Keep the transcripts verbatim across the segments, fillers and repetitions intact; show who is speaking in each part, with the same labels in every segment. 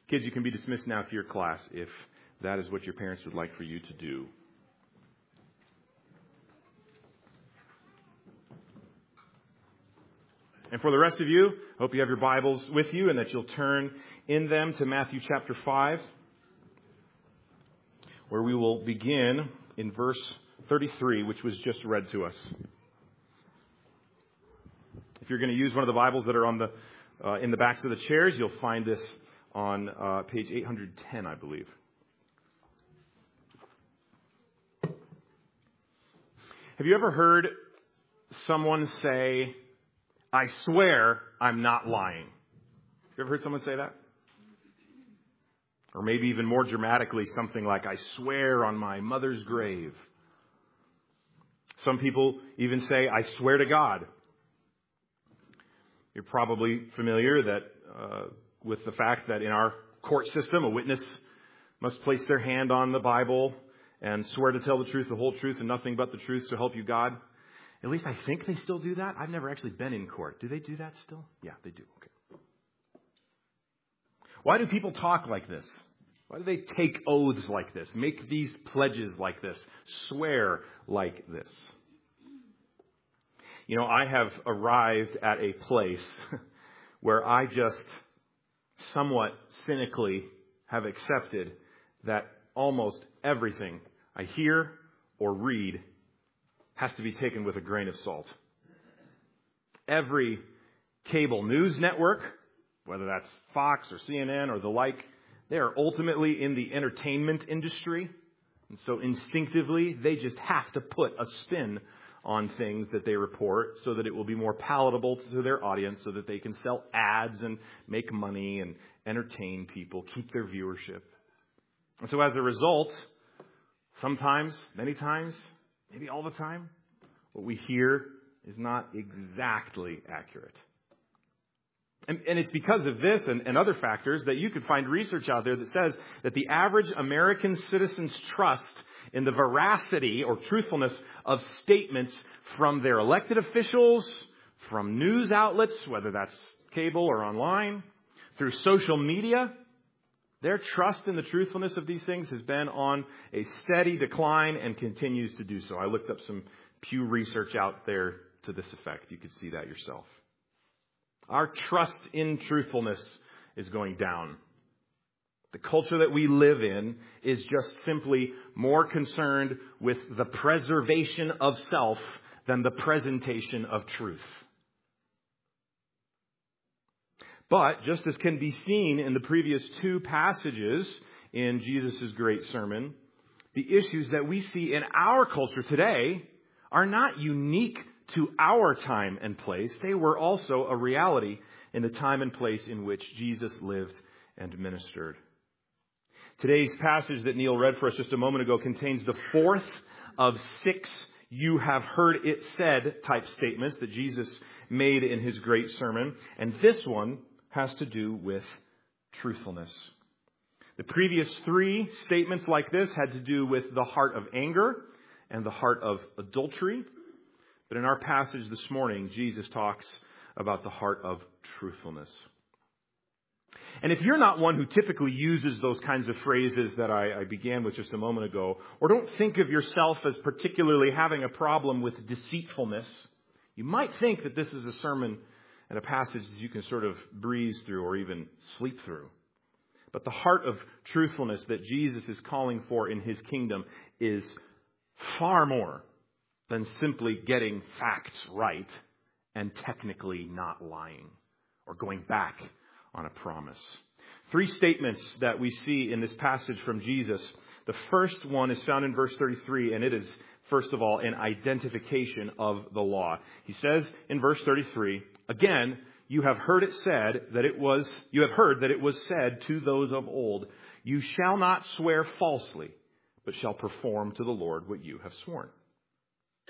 Speaker 1: Kids, you can be dismissed now to your class if that is what your parents would like for you to do. And for the rest of you, I hope you have your Bibles with you and that you'll turn in them to Matthew chapter five, where we will begin in verse thirty-three, which was just read to us. If you're going to use one of the Bibles that are on the uh, in the backs of the chairs, you'll find this on uh, page eight hundred ten, I believe. Have you ever heard someone say, "I swear I'm not lying"? You ever heard someone say that? Or maybe even more dramatically, something like, "I swear on my mother's grave." Some people even say, "I swear to God." You're probably familiar that uh, with the fact that in our court system, a witness must place their hand on the Bible and swear to tell the truth, the whole truth, and nothing but the truth, so help you God. At least I think they still do that. I've never actually been in court. Do they do that still? Yeah, they do. Okay. Why do people talk like this? Why do they take oaths like this? Make these pledges like this? Swear like this? You know, I have arrived at a place where I just somewhat cynically have accepted that almost everything I hear or read has to be taken with a grain of salt. Every cable news network, whether that's Fox or C N N or the like, they are ultimately in the entertainment industry. And so instinctively, they just have to put a spin on things that they report so that it will be more palatable to their audience, so that they can sell ads and make money and entertain people, keep their viewership. And so as a result, sometimes, many times, maybe all the time, what we hear is not exactly accurate. And, and it's because of this and, and other factors that you could find research out there that says that the average American citizen's trust in the veracity or truthfulness of statements from their elected officials, from news outlets, whether that's cable or online, through social media, their trust in the truthfulness of these things has been on a steady decline and continues to do so. I looked up some Pew research out there to this effect. You could see that yourself. Our trust in truthfulness is going down. The culture that we live in is just simply more concerned with the preservation of self than the presentation of truth. But, just as can be seen in the previous two passages in Jesus' great sermon, the issues that we see in our culture today are not unique to our time and place. They were also a reality in the time and place in which Jesus lived and ministered. Today's passage that Neil read for us just a moment ago contains the fourth of six "you have heard it said" type statements that Jesus made in his great sermon. And this one has to do with truthfulness. The previous three statements like this had to do with the heart of anger and the heart of adultery. But in our passage this morning, Jesus talks about the heart of truthfulness. And if you're not one who typically uses those kinds of phrases that I, I began with just a moment ago, or don't think of yourself as particularly having a problem with deceitfulness, you might think that this is a sermon and a passage that you can sort of breeze through or even sleep through. But the heart of truthfulness that Jesus is calling for in his kingdom is far more than simply getting facts right and technically not lying or going back on a promise. Three statements that we see in this passage from Jesus. The first one is found in verse thirty-three, and it is, first of all, an identification of the law. He says in verse thirty-three, "Again, you have heard it said that it was, you have heard that it was said to those of old, 'You shall not swear falsely, but shall perform to the Lord what you have sworn.'"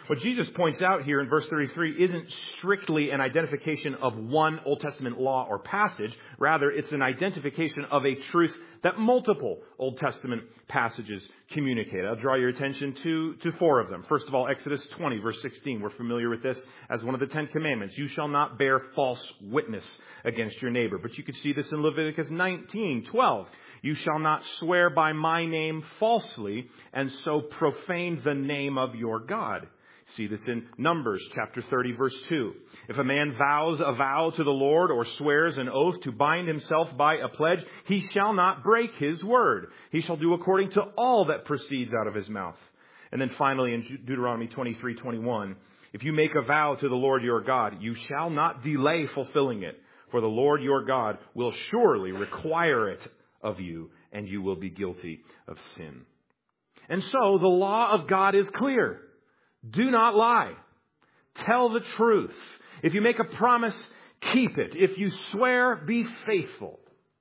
Speaker 1: What Jesus points out here in verse thirty-three isn't strictly an identification of one Old Testament law or passage. Rather, it's an identification of a truth that multiple Old Testament passages communicate. I'll draw your attention to, to four of them. First of all, Exodus twenty, verse sixteen. We're familiar with this as one of the Ten Commandments. You shall not bear false witness against your neighbor. But you could see this in Leviticus nineteen, twelve. You shall not swear by my name falsely and so profane the name of your God. See this in Numbers chapter thirty, verse two. If a man vows a vow to the Lord or swears an oath to bind himself by a pledge, he shall not break his word. He shall do according to all that proceeds out of his mouth. And then finally in Deuteronomy twenty-three, twenty-one, if you make a vow to the Lord your God, you shall not delay fulfilling it, for the Lord your God will surely require it of you, and you will be guilty of sin. And so the law of God is clear. Do not lie. Tell the truth. If you make a promise, keep it. If you swear, be faithful.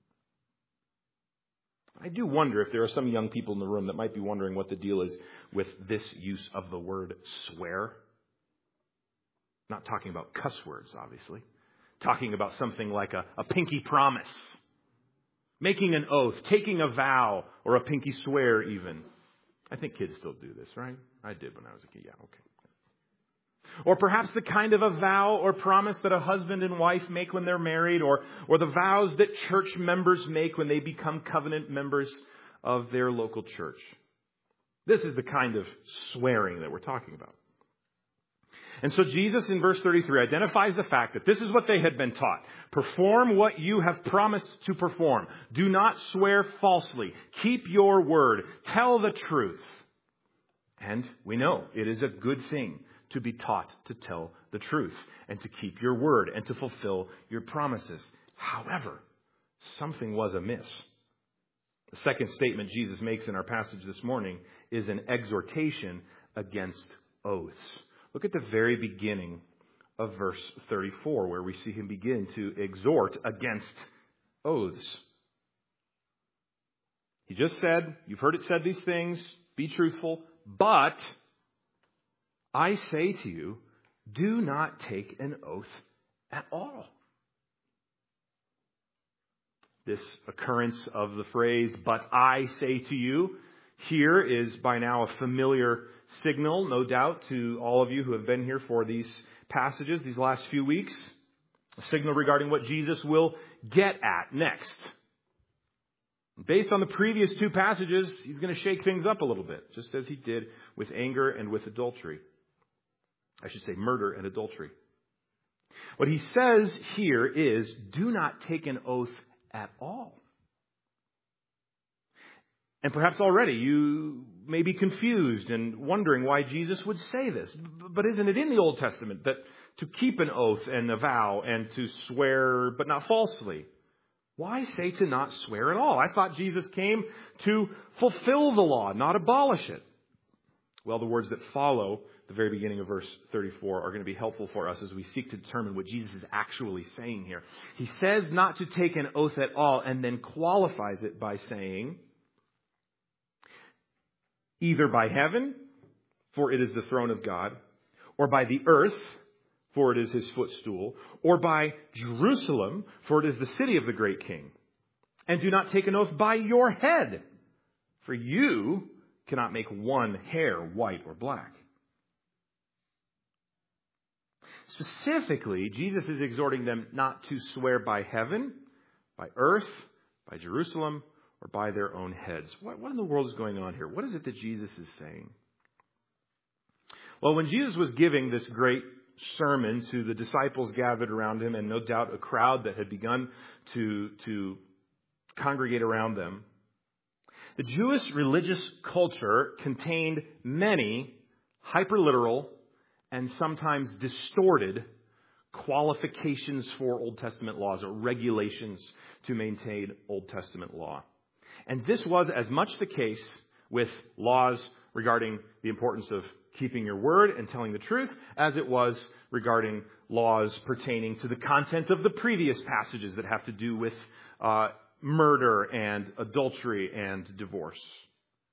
Speaker 1: I do wonder if there are some young people in the room that might be wondering what the deal is with this use of the word swear. Not talking about cuss words, obviously. Talking about something like a, a pinky promise. Making an oath, taking a vow, or a pinky swear even. I think kids still do this, right? I did when I was a kid. Yeah, okay. Or perhaps the kind of a vow or promise that a husband and wife make when they're married, or, or the vows that church members make when they become covenant members of their local church. This is the kind of swearing that we're talking about. And so Jesus in verse thirty-three identifies the fact that this is what they had been taught. Perform what you have promised to perform. Do not swear falsely. Keep your word. Tell the truth. And we know it is a good thing to be taught to tell the truth and to keep your word and to fulfill your promises. However, something was amiss. The second statement Jesus makes in our passage this morning is an exhortation against oaths. Look at the very beginning of verse thirty-four, where we see him begin to exhort against oaths. He just said, you've heard it said these things, be truthful, but I say to you, do not take an oath at all. This occurrence of the phrase, but I say to you, here is by now a familiar signal, no doubt, to all of you who have been here for these passages, these last few weeks. A signal regarding what Jesus will get at next. Based on the previous two passages, he's going to shake things up a little bit, just as he did with anger and with adultery. I should say murder and adultery. What he says here is, do not take an oath at all. And perhaps already you may be confused and wondering why Jesus would say this. But isn't it in the Old Testament that to keep an oath and a vow and to swear but not falsely? Why say to not swear at all? I thought Jesus came to fulfill the law, not abolish it. Well, the words that follow the very beginning of verse thirty-four are going to be helpful for us as we seek to determine what Jesus is actually saying here. He says not to take an oath at all and then qualifies it by saying, either by heaven, for it is the throne of God, or by the earth, for it is his footstool, or by Jerusalem, for it is the city of the great king. And do not take an oath by your head, for you cannot make one hair white or black. Specifically, Jesus is exhorting them not to swear by heaven, by earth, by Jerusalem, or by their own heads. What, what in the world is going on here? What is it that Jesus is saying? Well, when Jesus was giving this great sermon to the disciples gathered around him, and no doubt a crowd that had begun to, to congregate around them, the Jewish religious culture contained many hyperliteral and sometimes distorted qualifications for Old Testament laws or regulations to maintain Old Testament law. And this was as much the case with laws regarding the importance of keeping your word and telling the truth as it was regarding laws pertaining to the content of the previous passages that have to do with uh, murder and adultery and divorce.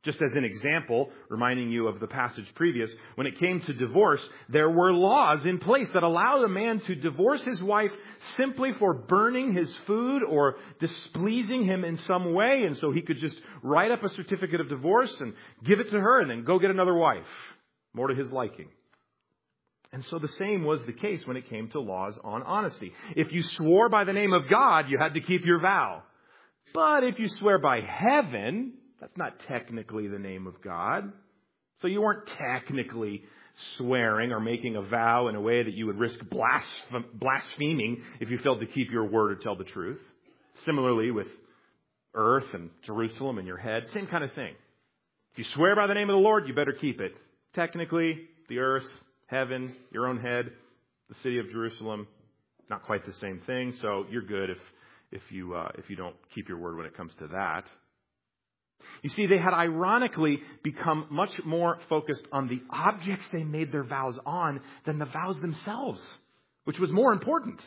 Speaker 1: Just as an example, reminding you of the passage previous, when it came to divorce, there were laws in place that allowed a man to divorce his wife simply for burning his food or displeasing him in some way. And so he could just write up a certificate of divorce and give it to her and then go get another wife, more to his liking. And so the same was the case when it came to laws on honesty. If you swore by the name of God, you had to keep your vow. But if you swear by heaven, that's not technically the name of God. So you weren't technically swearing or making a vow in a way that you would risk blasphem- blaspheming if you failed to keep your word or tell the truth. Similarly with earth and Jerusalem in your head, same kind of thing. If you swear by the name of the Lord, you better keep it. Technically, the earth, heaven, your own head, the city of Jerusalem, not quite the same thing. So you're good if if you uh, if you don't keep your word when it comes to that. You see, they had ironically become much more focused on the objects they made their vows on than the vows themselves, which was more important.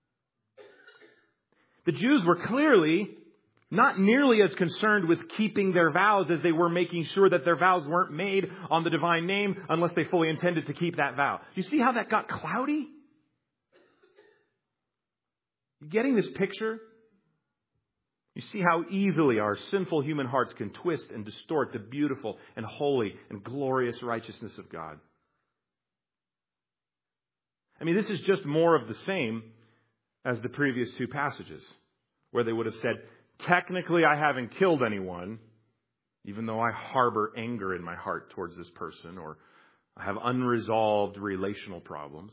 Speaker 1: The Jews were clearly not nearly as concerned with keeping their vows as they were making sure that their vows weren't made on the divine name unless they fully intended to keep that vow. You see how that got cloudy? You getting this picture? You see how easily our sinful human hearts can twist and distort the beautiful and holy and glorious righteousness of God. I mean, this is just more of the same as the previous two passages, where they would have said, technically I haven't killed anyone, even though I harbor anger in my heart towards this person, or I have unresolved relational problems.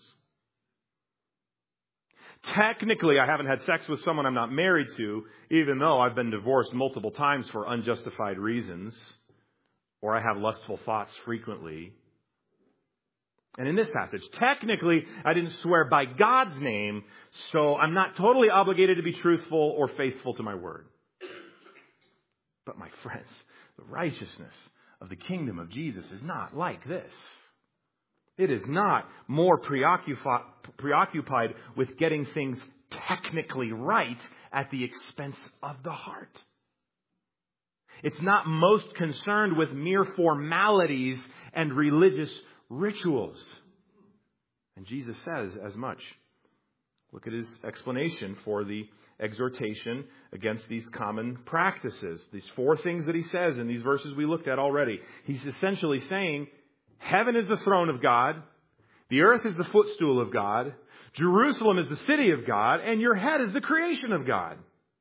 Speaker 1: Technically, I haven't had sex with someone I'm not married to, even though I've been divorced multiple times for unjustified reasons, or I have lustful thoughts frequently. And in this passage, technically, I didn't swear by God's name, so I'm not totally obligated to be truthful or faithful to my word. But my friends, the righteousness of the kingdom of Jesus is not like this. It is not more preoccupied, preoccupied with getting things technically right at the expense of the heart. It's not most concerned with mere formalities and religious rituals. And Jesus says as much. Look at his explanation for the exhortation against these common practices. These four things that he says in these verses we looked at already. He's essentially saying, heaven is the throne of God. The earth is the footstool of God. Jerusalem is the city of God. And your head is the creation of God.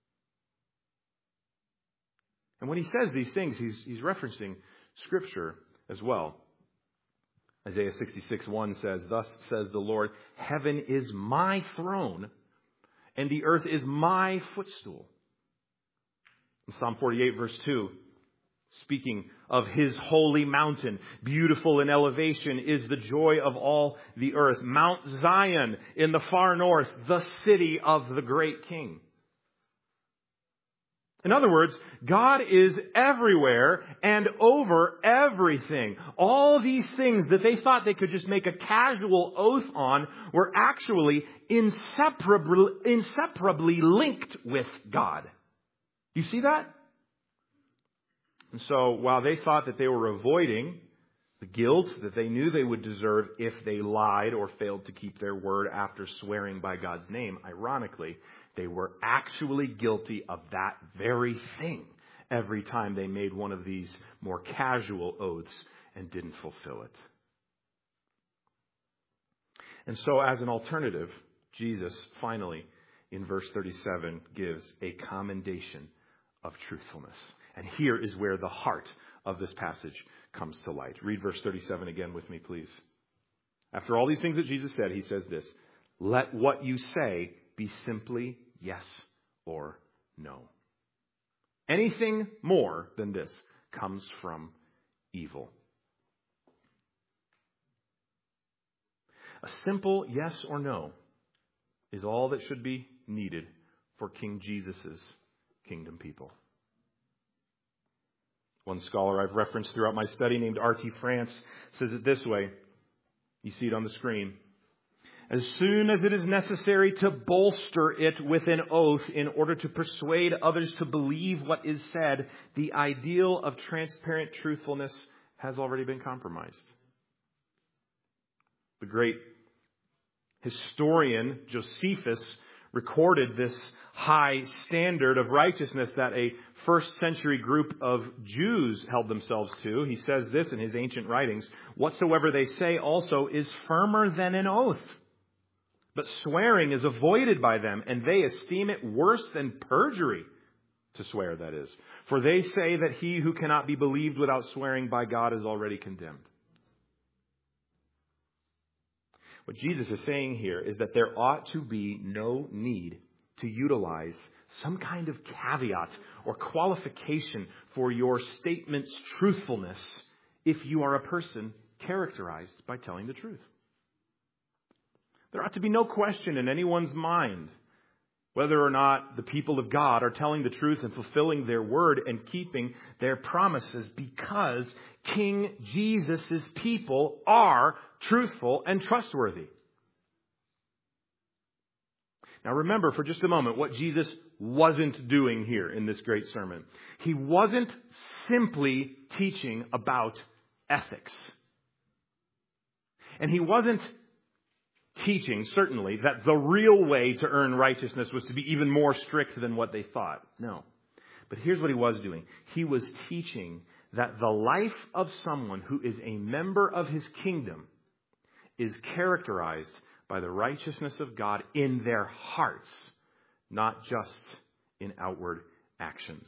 Speaker 1: And when he says these things, he's, he's referencing Scripture as well. Isaiah sixty-six one says, thus says the Lord, heaven is my throne, and the earth is my footstool. In Psalm forty-eight, verse two, speaking of his holy mountain, beautiful in elevation is the joy of all the earth. Mount Zion in the far north, the city of the great King. In other words, God is everywhere and over everything. All these things that they thought they could just make a casual oath on were actually inseparably, inseparably linked with God. You see that? And so while they thought that they were avoiding the guilt that they knew they would deserve if they lied or failed to keep their word after swearing by God's name, ironically, they were actually guilty of that very thing every time they made one of these more casual oaths and didn't fulfill it. And so as an alternative, Jesus finally, in verse thirty-seven, gives a commendation of truthfulness. And here is where the heart of this passage comes to light. Read verse thirty-seven again with me, please. After all these things that Jesus said, he says this, let what you say be simply yes or no. Anything more than this comes from evil. A simple yes or no is all that should be needed for King Jesus' kingdom people. One scholar I've referenced throughout my study named R T France says it this way. You see it on the screen. as soon as it is necessary to bolster it with an oath in order to persuade others to believe what is said, the ideal of transparent truthfulness has already been compromised. The great historian Josephus recorded this high standard of righteousness that a first century group of Jews held themselves to. He says this in his ancient writings: "Whatsoever they say also is firmer than an oath. But swearing is avoided by them, and they esteem it worse than perjury," to swear, that is. "For they say that he who cannot be believed without swearing by God is already condemned." What Jesus is saying here is that there ought to be no need to utilize some kind of caveat or qualification for your statement's truthfulness if you are a person characterized by telling the truth. There ought to be no question in anyone's mind whether or not the people of God are telling the truth and fulfilling their word and keeping their promises, because King Jesus' people are truthful and trustworthy. Now remember for just a moment what Jesus wasn't doing here in this great sermon. He wasn't simply teaching about ethics. And he wasn't teaching, certainly, that the real way to earn righteousness was to be even more strict than what they thought. No. But here's what he was doing. He was teaching that the life of someone who is a member of his kingdom is characterized by the righteousness of God in their hearts, not just in outward actions.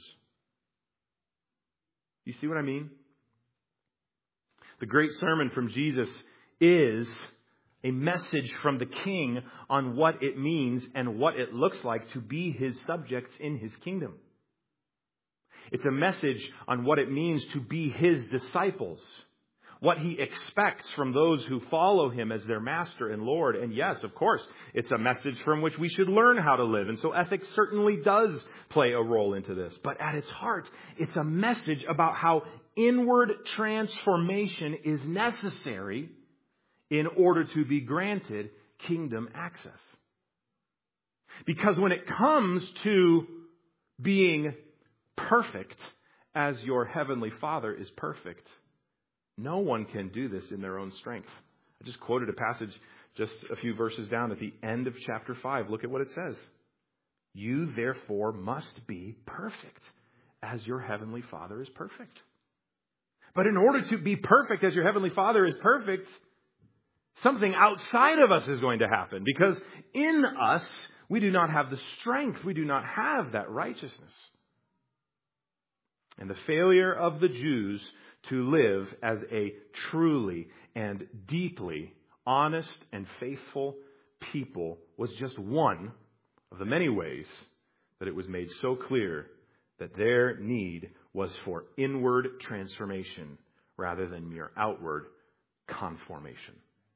Speaker 1: You see what I mean? The great sermon from Jesus is a message from the King on what it means and what it looks like to be his subjects in his kingdom. It's a message on what it means to be his disciples, what he expects from those who follow him as their master and Lord. And yes, of course, it's a message from which we should learn how to live. And so ethics certainly does play a role into this. But at its heart, it's a message about how inward transformation is necessary in order to be granted kingdom access. Because when it comes to being perfect as your heavenly Father is perfect, no one can do this in their own strength. I just quoted a passage just a few verses down at the end of chapter five. Look at what it says. "You therefore must be perfect as your heavenly Father is perfect." But in order to be perfect as your heavenly Father is perfect, something outside of us is going to happen, because in us, we do not have the strength. We do not have that righteousness. And the failure of the Jews to live as a truly and deeply honest and faithful people was just one of the many ways that it was made so clear that their need was for inward transformation rather than mere outward conformation.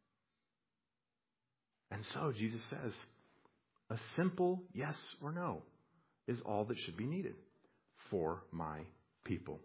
Speaker 1: And so Jesus says, a simple yes or no is all that should be needed for my people.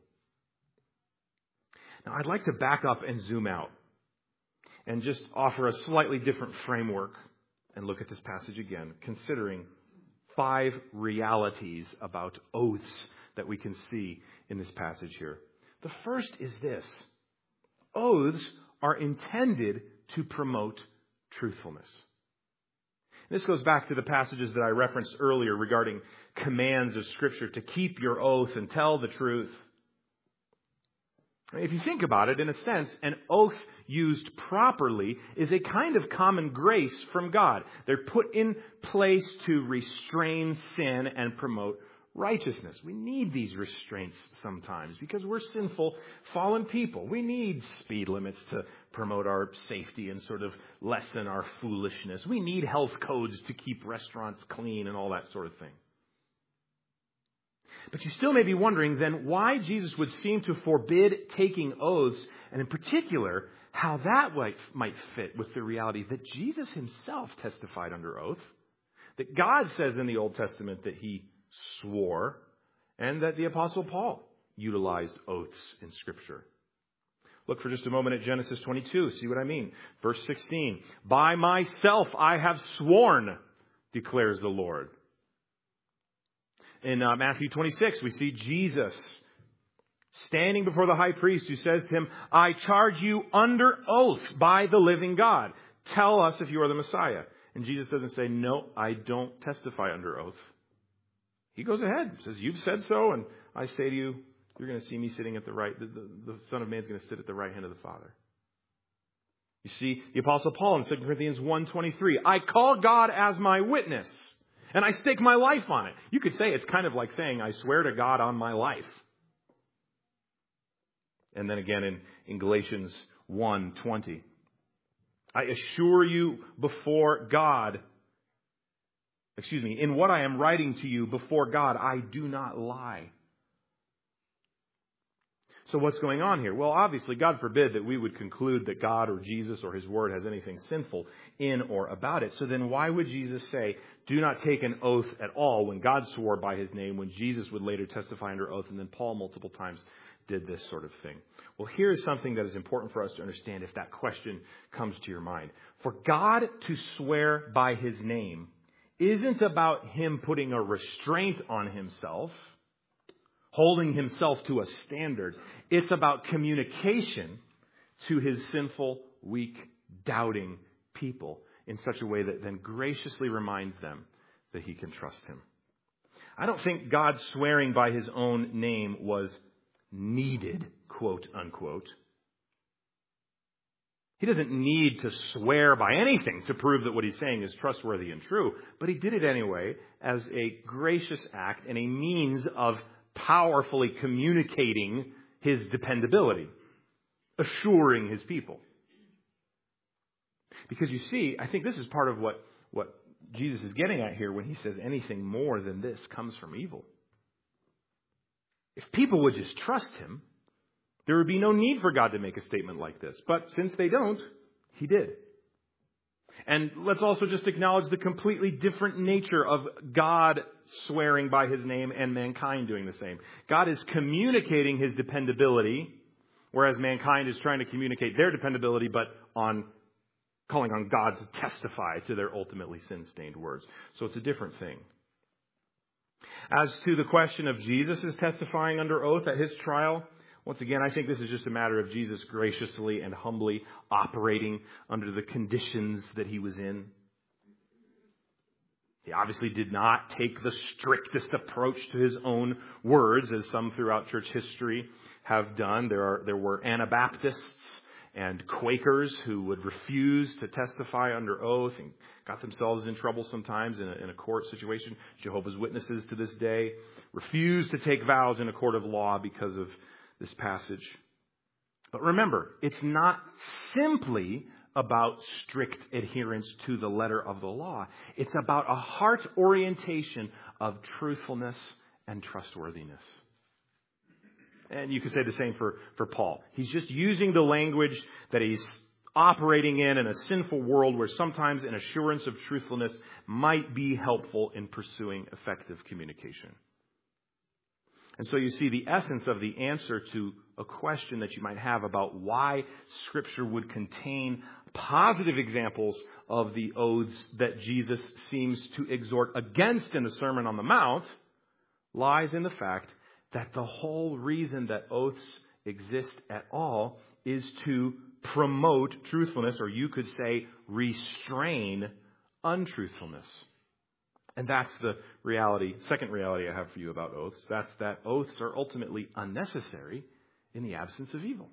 Speaker 1: Now, I'd like to back up and zoom out and just offer a slightly different framework and look at this passage again, considering five realities about oaths that we can see in this passage here. The first is this: oaths are intended to promote truthfulness. This goes back to the passages that I referenced earlier regarding commands of Scripture to keep your oath and tell the truth. If you think about it, in a sense, an oath used properly is a kind of common grace from God. They're put in place to restrain sin and promote righteousness. We need these restraints sometimes because we're sinful, fallen people. We need speed limits to promote our safety and sort of lessen our foolishness. We need health codes to keep restaurants clean and all that sort of thing. But you still may be wondering then why Jesus would seem to forbid taking oaths, and in particular, how that might fit with the reality that Jesus himself testified under oath, that God says in the Old Testament that he swore, and that the Apostle Paul utilized oaths in Scripture. Look for just a moment at Genesis twenty-two. See what I mean. Verse sixteen. By myself I have sworn, declares the Lord. In uh, Matthew twenty-six, we see Jesus standing before the high priest, who says to him, I charge you under oath by the living God. Tell us if you are the Messiah. And Jesus doesn't say, no, I don't testify under oath. He goes ahead, says, you've said so, and I say to you, you're going to see me sitting at the right, the, the, the Son of Man is going to sit at the right hand of the Father. You see the Apostle Paul in Second Corinthians one twenty-three, I call God as my witness, and I stake my life on it. You could say it's kind of like saying, I swear to God on my life. And then again in, in Galatians one twenty, I assure you before God, excuse me, in what I am writing to you before God, I do not lie. So what's going on here? Well, obviously, God forbid that we would conclude that God or Jesus or His Word has anything sinful in or about it. So then why would Jesus say, do not take an oath at all when God swore by His name, when Jesus would later testify under oath, and then Paul multiple times did this sort of thing? Well, here is something that is important for us to understand if that question comes to your mind. For God to swear by His name isn't about Him putting a restraint on Himself, holding Himself to a standard. It's about communication to His sinful, weak, doubting people in such a way that then graciously reminds them that He can trust Him. I don't think God swearing by His own name was needed, quote unquote. He doesn't need to swear by anything to prove that what He's saying is trustworthy and true, but He did it anyway as a gracious act and a means of powerfully communicating His dependability, assuring His people. Because you see, I think this is part of what, what Jesus is getting at here when He says anything more than this comes from evil. If people would just trust Him, there would be no need for God to make a statement like this. But since they don't, He did. And let's also just acknowledge the completely different nature of God swearing by His name and mankind doing the same. God is communicating His dependability, whereas mankind is trying to communicate their dependability, but on calling on God to testify to their ultimately sin-stained words. So it's a different thing. As to the question of Jesus' testifying under oath at His trial, once again, I think this is just a matter of Jesus graciously and humbly operating under the conditions that He was in. He obviously did not take the strictest approach to His own words, as some throughout church history have done. There are there were Anabaptists and Quakers who would refuse to testify under oath and got themselves in trouble sometimes in a, in a court situation. Jehovah's Witnesses to this day refuse to take vows in a court of law because of this passage. But remember, it's not simply about strict adherence to the letter of the law. It's about a heart orientation of truthfulness and trustworthiness. And you could say the same for, for Paul. He's just using the language that he's operating in in a sinful world where sometimes an assurance of truthfulness might be helpful in pursuing effective communication. And so you see the essence of the answer to a question that you might have about why Scripture would contain positive examples of the oaths that Jesus seems to exhort against in the Sermon on the Mount lies in the fact that the whole reason that oaths exist at all is to promote truthfulness, or you could say restrain untruthfulness. And that's the reality, second reality I have for you about oaths. That's that oaths are ultimately unnecessary in the absence of evil.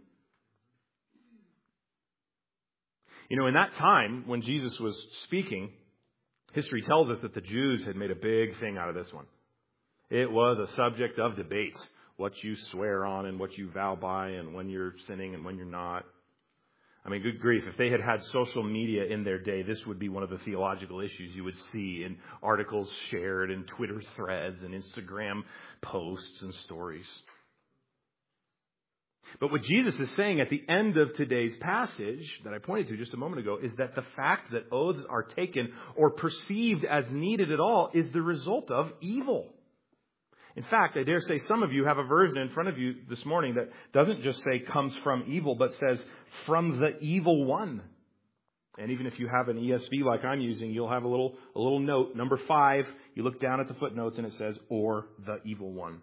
Speaker 1: You know, in that time when Jesus was speaking, history tells us that the Jews had made a big thing out of this one. It was a subject of debate, what you swear on and what you vow by and when you're sinning and when you're not. I mean, good grief, if they had had social media in their day, this would be one of the theological issues you would see in articles shared and Twitter threads and Instagram posts and stories. But what Jesus is saying at the end of today's passage that I pointed to just a moment ago is that the fact that oaths are taken or perceived as needed at all is the result of evil. In fact, I dare say some of you have a version in front of you this morning that doesn't just say comes from evil, but says from the evil one. And even if you have an E S V like I'm using, you'll have a little a little note, number five. You look down at the footnotes and it says, or the evil one.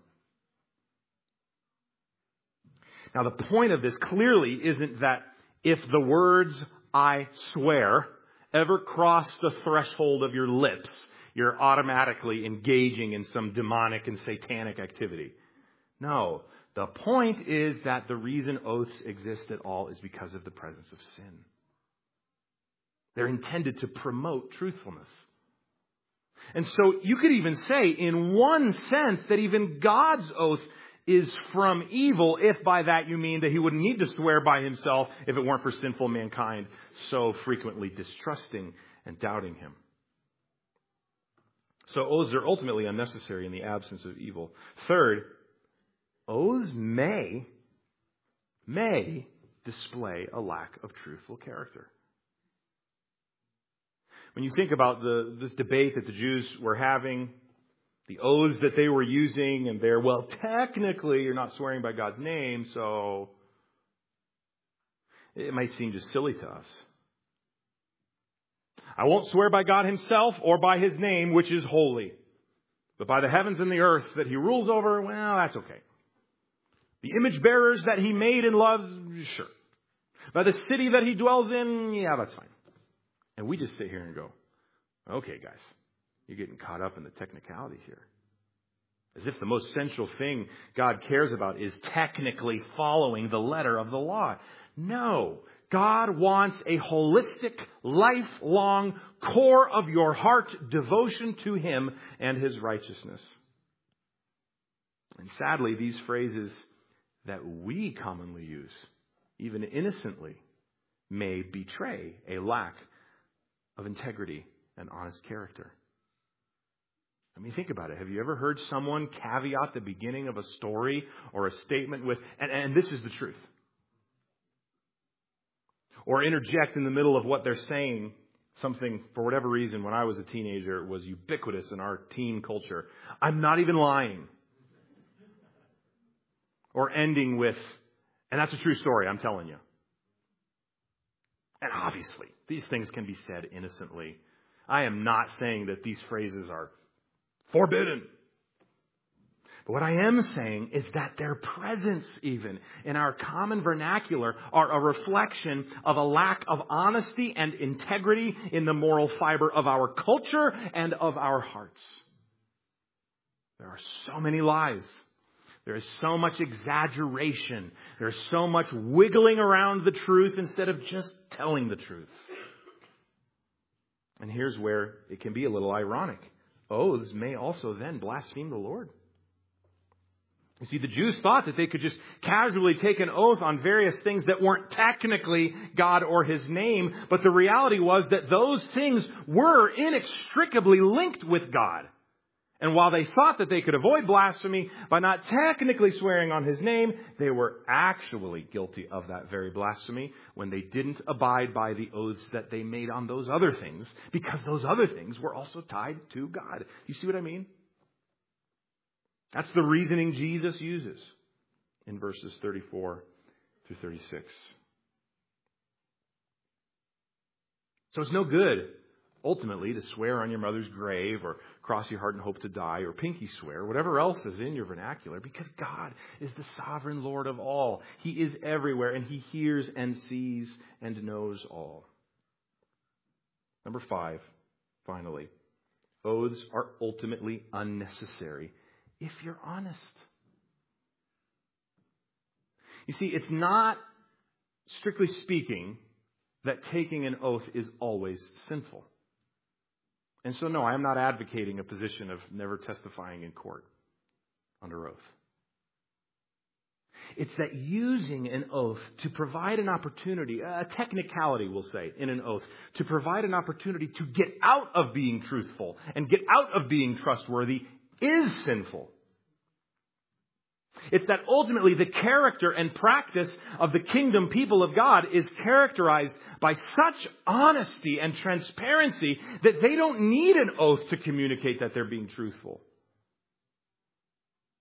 Speaker 1: Now, the point of this clearly isn't that if the words I swear ever cross the threshold of your lips, you're automatically engaging in some demonic and satanic activity. No. The point is that the reason oaths exist at all is because of the presence of sin. They're intended to promote truthfulness. And so you could even say, in one sense, that even God's oath is from evil, if by that you mean that he wouldn't need to swear by himself if it weren't for sinful mankind so frequently distrusting and doubting him. So oaths are ultimately unnecessary in the absence of evil. Third, oaths may, may display a lack of truthful character. When you think about the, this debate that the Jews were having, the oaths that they were using, and they're, well, technically you're not swearing by God's name, so it might seem just silly to us. I won't swear by God himself or by his name, which is holy. But by the heavens and the earth that he rules over, well, that's okay. The image bearers that he made and loves, sure. By the city that he dwells in, yeah, that's fine. And we just sit here and go, okay, guys, you're getting caught up in the technicalities here. As if the most central thing God cares about is technically following the letter of the law. No. God wants a holistic, lifelong core of your heart devotion to him and his righteousness. And sadly, these phrases that we commonly use, even innocently, may betray a lack of integrity and honest character. I mean, think about it. Have you ever heard someone caveat the beginning of a story or a statement with, and, and this is the truth? Or interject in the middle of what they're saying something, for whatever reason, when I was a teenager, it was ubiquitous in our teen culture. I'm not even lying. Or ending with, and that's a true story, I'm telling you. And obviously, these things can be said innocently. I am not saying that these phrases are forbidden. But what I am saying is that their presence even in our common vernacular are a reflection of a lack of honesty and integrity in the moral fiber of our culture and of our hearts. There are so many lies. There is so much exaggeration. There is so much wiggling around the truth instead of just telling the truth. And here's where it can be a little ironic. Oaths may also then blaspheme the Lord. You see, the Jews thought that they could just casually take an oath on various things that weren't technically God or his name, but the reality was that those things were inextricably linked with God. And while they thought that they could avoid blasphemy by not technically swearing on his name, they were actually guilty of that very blasphemy when they didn't abide by the oaths that they made on those other things, because those other things were also tied to God. You see what I mean? That's the reasoning Jesus uses in verses thirty-four through thirty-six. So it's no good, ultimately, to swear on your mother's grave or cross your heart and hope to die or pinky swear, whatever else is in your vernacular, because God is the sovereign Lord of all. He is everywhere, and he hears and sees and knows all. Number five, finally, oaths are ultimately unnecessary if you're honest. You see, it's not, strictly speaking, that taking an oath is always sinful. And so, no, I'm not advocating a position of never testifying in court under oath. It's that using an oath to provide an opportunity, a technicality, we'll say, in an oath, to provide an opportunity to get out of being truthful and get out of being trustworthy is sinful. It's that ultimately the character and practice of the kingdom people of God is characterized by such honesty and transparency that they don't need an oath to communicate that they're being truthful.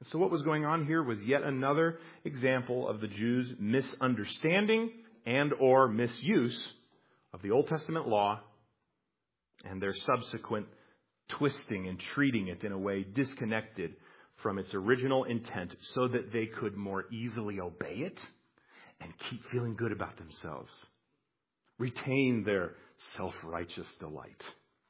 Speaker 1: So what was going on here was yet another example of the Jews' misunderstanding and or misuse of the Old Testament law and their subsequent twisting and treating it in a way disconnected from its original intent so that they could more easily obey it and keep feeling good about themselves. Retain their self-righteous delight.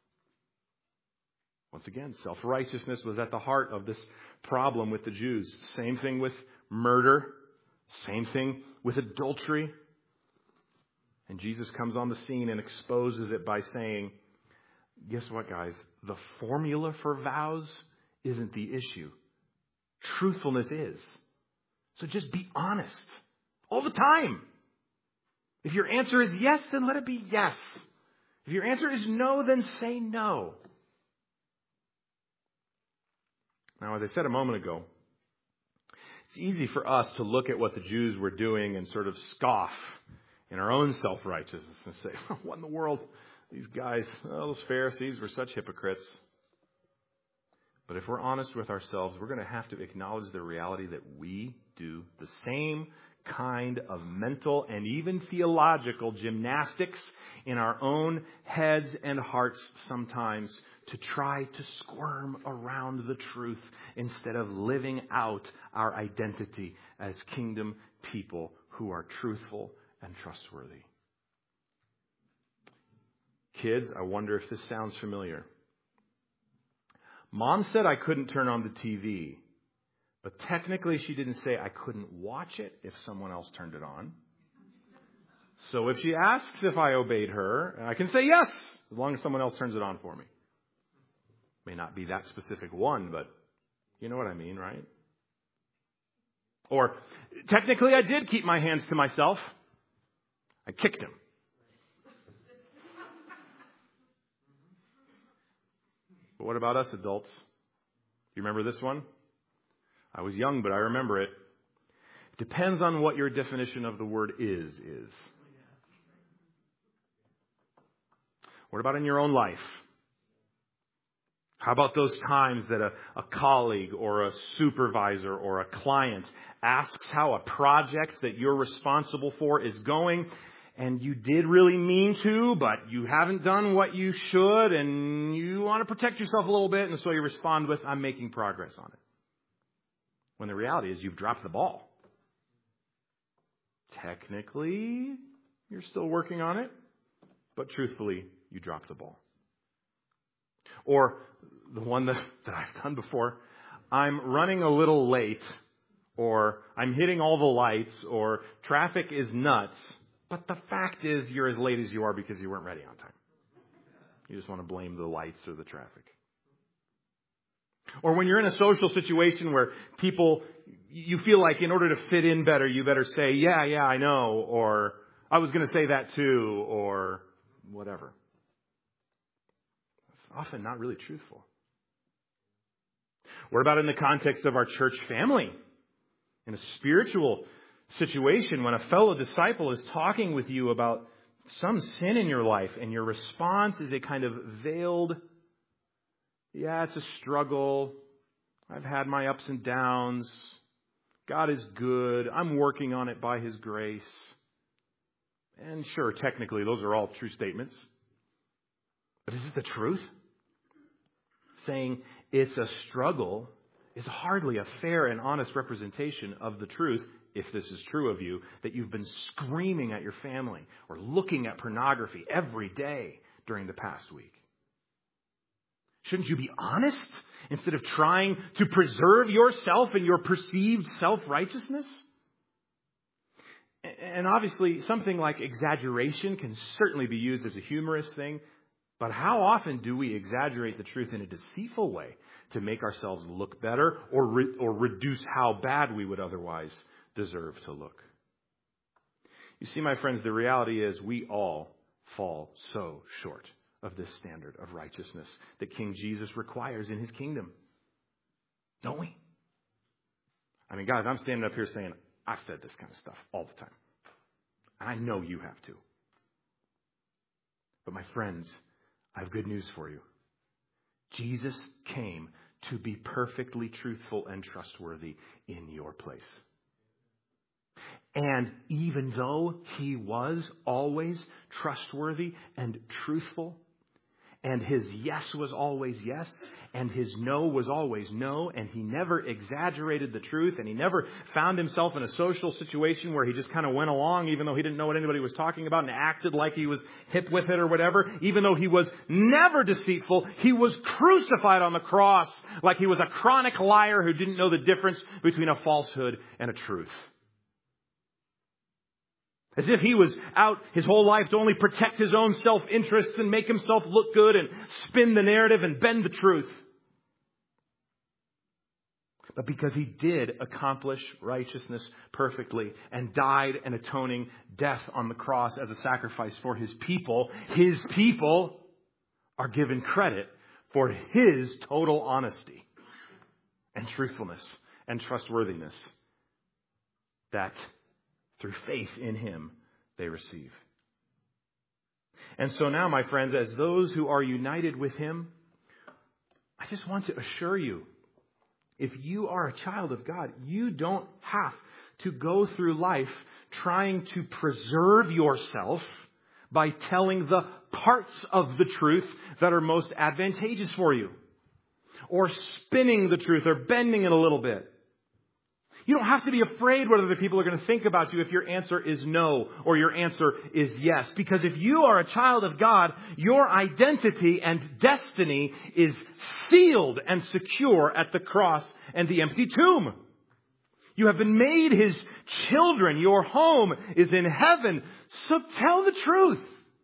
Speaker 1: Once again, self-righteousness was at the heart of this problem with the Jews. Same thing with murder. Same thing with adultery. And Jesus comes on the scene and exposes it by saying, guess what, guys? The formula for vows isn't the issue. Truthfulness is. So just be honest all the time. If your answer is yes, then let it be yes. If your answer is no, then say no. Now, as I said a moment ago, it's easy for us to look at what the Jews were doing and sort of scoff in our own self-righteousness and say, what in the world? These guys, oh, those Pharisees were such hypocrites. But if we're honest with ourselves, we're going to have to acknowledge the reality that we do the same kind of mental and even theological gymnastics in our own heads and hearts sometimes to try to squirm around the truth instead of living out our identity as kingdom people who are truthful and trustworthy. Kids, I wonder if this sounds familiar. Mom said I couldn't turn on the T V, but technically she didn't say I couldn't watch it if someone else turned it on. So if she asks if I obeyed her, I can say yes, as long as someone else turns it on for me. May not be that specific one, but you know what I mean, right? Or technically I did keep my hands to myself. I kicked him. But what about us adults? Do you remember this one? I was young, but I remember it. It depends on what your definition of the word is, is. What about in your own life? How about those times that a, a colleague or a supervisor or a client asks how a project that you're responsible for is going, and you did really mean to, but you haven't done what you should, and you want to protect yourself a little bit, and so you respond with, I'm making progress on it. When the reality is you've dropped the ball. Technically, you're still working on it, but truthfully, you dropped the ball. Or the one that, that I've done before, I'm running a little late, or I'm hitting all the lights, or traffic is nuts, but the fact is you're as late as you are because you weren't ready on time. You just want to blame the lights or the traffic. Or when you're in a social situation where people, you feel like in order to fit in better, you better say, yeah, yeah, I know, or I was going to say that too, or whatever. It's often not really truthful. What about in the context of our church family? In a spiritual situation, when a fellow disciple is talking with you about some sin in your life, and your response is a kind of veiled, yeah, it's a struggle. I've had my ups and downs. God is good. I'm working on it by His grace. And sure, technically, those are all true statements. But is it the truth? Saying it's a struggle is hardly a fair and honest representation of the truth, if this is true of you, that you've been screaming at your family or looking at pornography every day during the past week. Shouldn't you be honest instead of trying to preserve yourself and your perceived self-righteousness? And obviously, something like exaggeration can certainly be used as a humorous thing. But how often do we exaggerate the truth in a deceitful way to make ourselves look better or re- or reduce how bad we would otherwise deserve to look? You see, my friends, the reality is we all fall so short of this standard of righteousness that King Jesus requires in His kingdom. Don't we? I mean, guys, I'm standing up here saying, I've said this kind of stuff all the time. And I know you have too. But my friends, I have good news for you. Jesus came to be perfectly truthful and trustworthy in your place. And even though he was always trustworthy and truthful, and his yes was always yes, and his no was always no, and he never exaggerated the truth, and he never found himself in a social situation where he just kind of went along even though he didn't know what anybody was talking about and acted like he was hip with it or whatever. Even though he was never deceitful, he was crucified on the cross like he was a chronic liar who didn't know the difference between a falsehood and a truth. As if he was out his whole life to only protect his own self-interests and make himself look good and spin the narrative and bend the truth. But because he did accomplish righteousness perfectly and died an atoning death on the cross as a sacrifice for his people, his people are given credit for his total honesty and truthfulness and trustworthiness that through faith in him, they receive. And so now, my friends, as those who are united with him, I just want to assure you, if you are a child of God, you don't have to go through life trying to preserve yourself by telling the parts of the truth that are most advantageous for you, or spinning the truth or bending it a little bit. You don't have to be afraid what other people are going to think about you if your answer is no or your answer is yes. Because if you are a child of God, your identity and destiny is sealed and secure at the cross and the empty tomb. You have been made his children. Your home is in heaven. So tell the truth.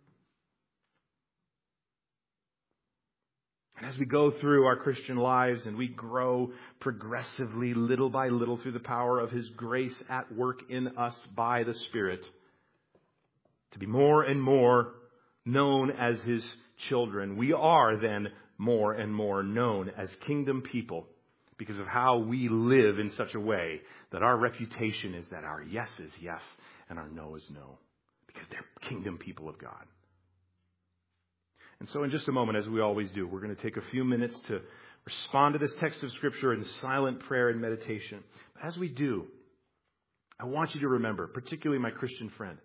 Speaker 1: And as we go through our Christian lives and we grow progressively, little by little, through the power of his grace at work in us by the Spirit, to be more and more known as his children, we are then more and more known as kingdom people because of how we live in such a way that our reputation is that our yes is yes and our no is no, because they're kingdom people of God. And so in just a moment, as we always do, we're going to take a few minutes to respond to this text of Scripture in silent prayer and meditation. But as we do, I want you to remember, particularly my Christian friend,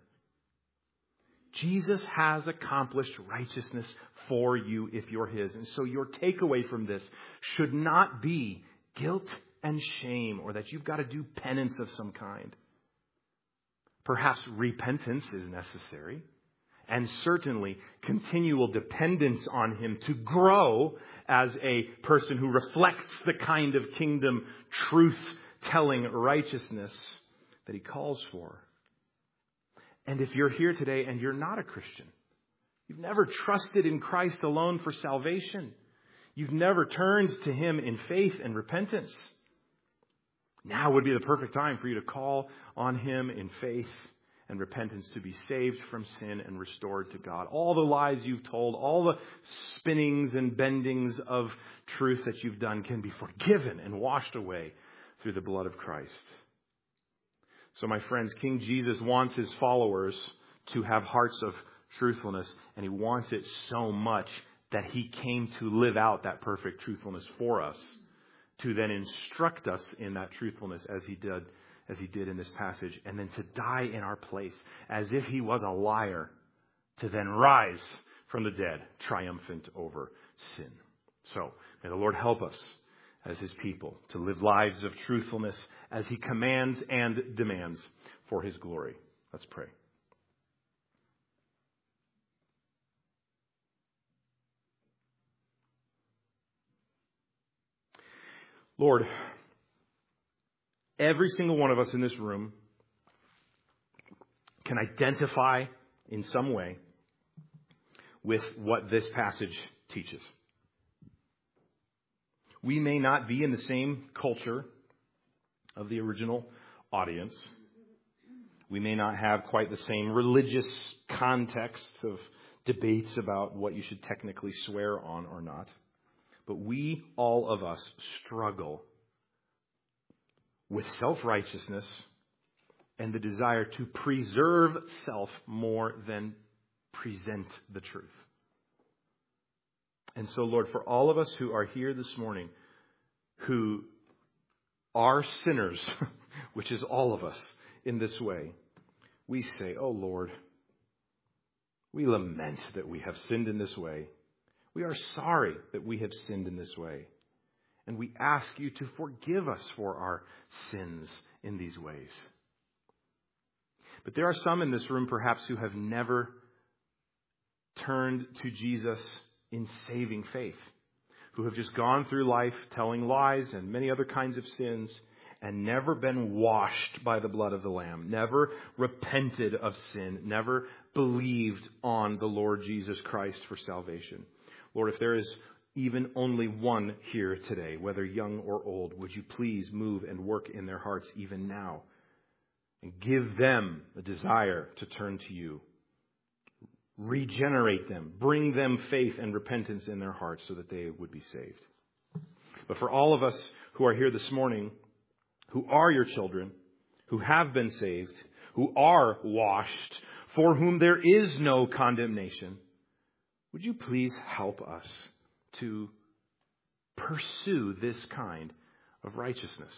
Speaker 1: Jesus has accomplished righteousness for you if you're his. And so your takeaway from this should not be guilt and shame or that you've got to do penance of some kind. Perhaps repentance is necessary. And certainly continual dependence on him to grow as a person who reflects the kind of kingdom truth-telling righteousness that he calls for. And if you're here today and you're not a Christian, you've never trusted in Christ alone for salvation, you've never turned to him in faith and repentance, now would be the perfect time for you to call on him in faith and repentance to be saved from sin and restored to God. All the lies you've told, all the spinnings and bendings of truth that you've done can be forgiven and washed away through the blood of Christ. So my friends, King Jesus wants his followers to have hearts of truthfulness, and he wants it so much that he came to live out that perfect truthfulness for us, to then instruct us in that truthfulness as he did as he did in this passage, and then to die in our place as if he was a liar, to then rise from the dead, triumphant over sin. So, may the Lord help us as his people to live lives of truthfulness as he commands and demands for his glory. Let's pray. Lord, every single one of us in this room can identify in some way with what this passage teaches. We may not be in the same culture of the original audience. We may not have quite the same religious context of debates about what you should technically swear on or not. But we, all of us, struggle with self-righteousness and the desire to preserve self more than present the truth. And so, Lord, for all of us who are here this morning, who are sinners, which is all of us in this way, we say, oh Lord, we lament that we have sinned in this way. We are sorry that we have sinned in this way. And we ask you to forgive us for our sins in these ways. But there are some in this room perhaps who have never turned to Jesus in saving faith, who have just gone through life telling lies and many other kinds of sins and never been washed by the blood of the Lamb, never repented of sin, never believed on the Lord Jesus Christ for salvation. Lord, if there is even only one here today, whether young or old, would you please move and work in their hearts even now and give them a desire to turn to you. Regenerate them, bring them faith and repentance in their hearts so that they would be saved. But for all of us who are here this morning, who are your children, who have been saved, who are washed, for whom there is no condemnation, would you please help us to pursue this kind of righteousness?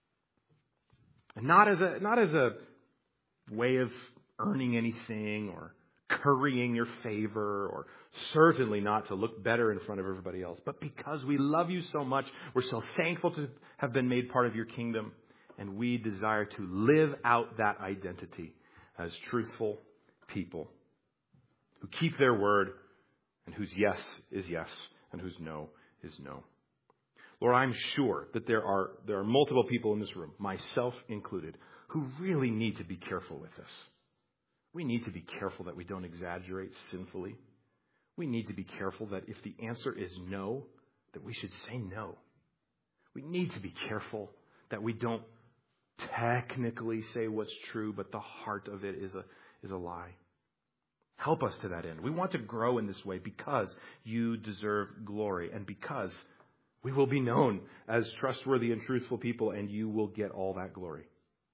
Speaker 1: And not as a, not as a way of earning anything or currying your favor, or certainly not to look better in front of everybody else, but because we love you so much, we're so thankful to have been made part of your kingdom, and we desire to live out that identity as truthful people who keep their word and whose yes is yes and whose no is no. Lord, I'm sure that there are there are multiple people in this room, myself included, who really need to be careful with this. We need to be careful that we don't exaggerate sinfully. We need to be careful that if the answer is no, that we should say no. We need to be careful that we don't technically say what's true, but the heart of it is a is a lie. Help us to that end. We want to grow in this way because you deserve glory and because we will be known as trustworthy and truthful people, and you will get all that glory.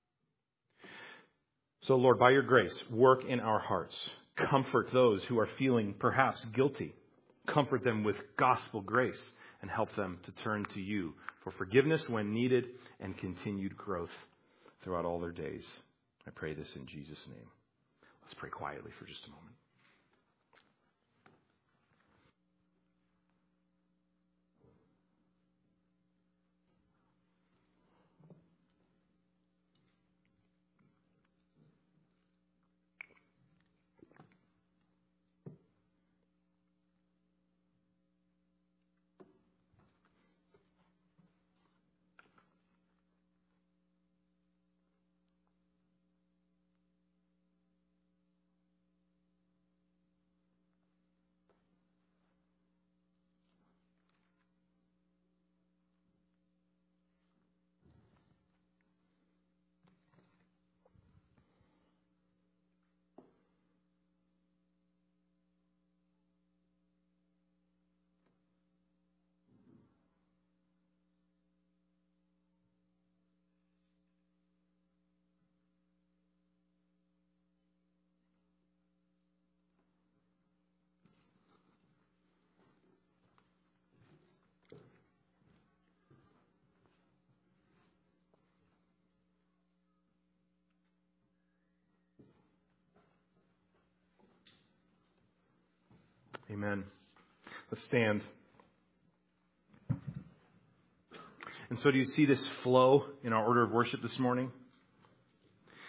Speaker 1: So, Lord, by your grace, work in our hearts. Comfort those who are feeling perhaps guilty. Comfort them with gospel grace and help them to turn to you for forgiveness when needed and continued growth throughout all their days. I pray this in Jesus' name. Let's pray quietly for just a moment. Amen. Let's stand. And so do you see this flow in our order of worship this morning?